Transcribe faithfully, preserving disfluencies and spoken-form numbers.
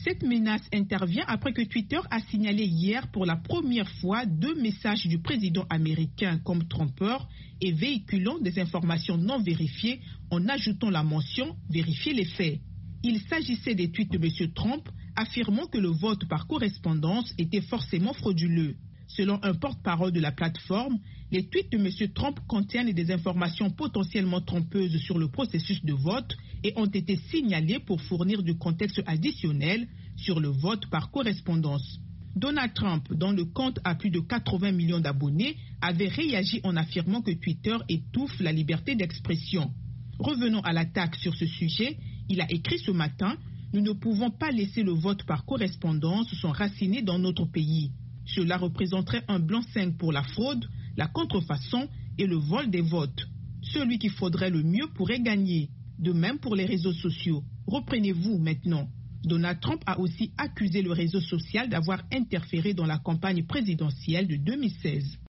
Cette menace intervient après que Twitter a signalé hier pour la première fois deux messages du président américain comme trompeurs et véhiculant des informations non vérifiées en ajoutant la mention « Vérifiez les faits ». Il s'agissait des tweets de M. Trump affirmant que le vote par correspondance était forcément frauduleux. Selon un porte-parole de la plateforme, les tweets de M. Trump contiennent des informations potentiellement trompeuses sur le processus de vote et ont été signalés pour fournir du contexte additionnel sur le vote par correspondance. Donald Trump, dont le compte a plus de quatre-vingts millions d'abonnés, avait réagi en affirmant que Twitter étouffe la liberté d'expression. Revenons à l'attaque sur ce sujet, il a écrit ce matin « Nous ne pouvons pas laisser le vote par correspondance s'enraciner dans notre pays. Cela représenterait un blanc-seing pour la fraude, la contrefaçon et le vol des votes. Celui qui frauderait le mieux pourrait gagner. De même pour les réseaux sociaux. Reprenez-vous maintenant. » Donald Trump a aussi accusé le réseau social d'avoir interféré dans la campagne présidentielle de deux mille seize.